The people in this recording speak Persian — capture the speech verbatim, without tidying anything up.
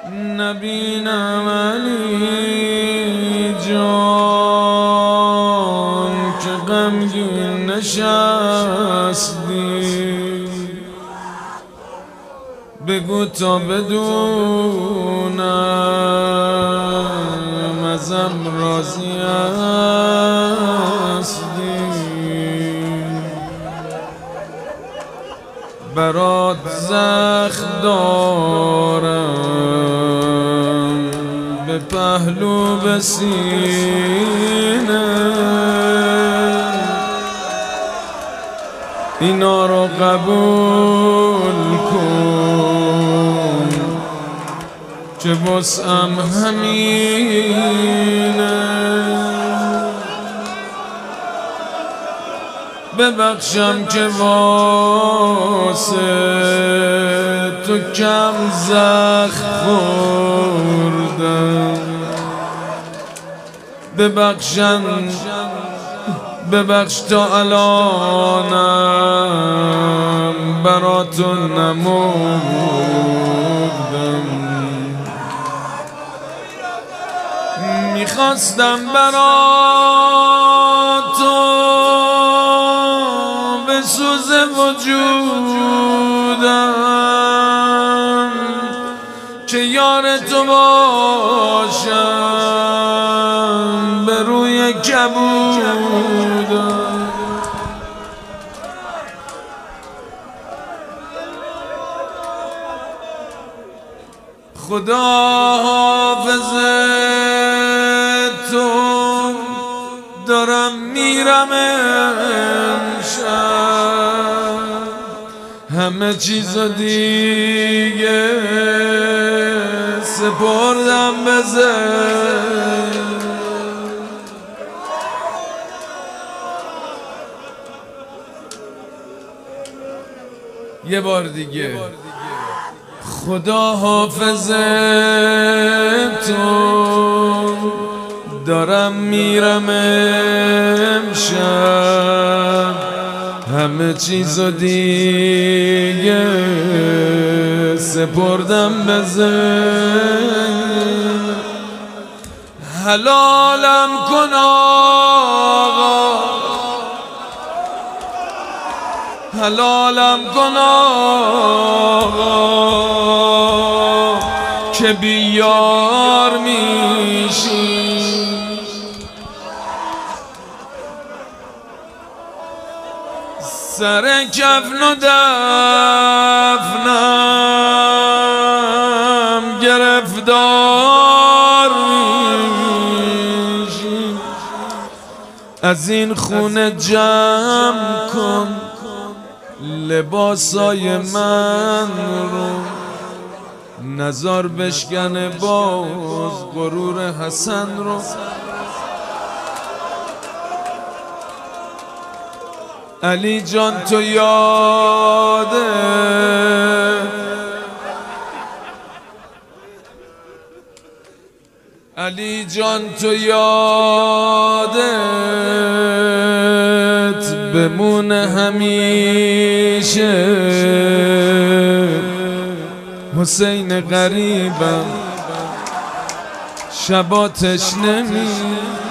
نبینم علی جان که غمگین نشستی، بگو تا بدونم ازم راضی هستی. برات زخم دارم به پهلو به سینه، اینا رو قبول کن که وسعم همینه. ببخشم که واسه تو کم زخم خوردم، ببخشن ببخش تا الانم براتون نمردم. میخواستم براتون بسوز وجودم که یار تو باشم به روی کبودم. خدا حافظ تو، دارم میرم امشب، همه چیز دیگه سپردم به ذهن. یه بار دیگه خدا حافظ تو، دارم میرم امشب، همه چیزو دیگه سپردم به ذهن. حلالم کن آقا، حلالم کن آقا که بیار میشی. سر کفن و دفنم گرفتار میشی. از این خونه جمع کن لباسای من رو، نزار بشکنه باز غرور حسن رو. علی جان تو یاده علی جان تو یادت بمونه همیشه. حسین غریبم شبا تشنه می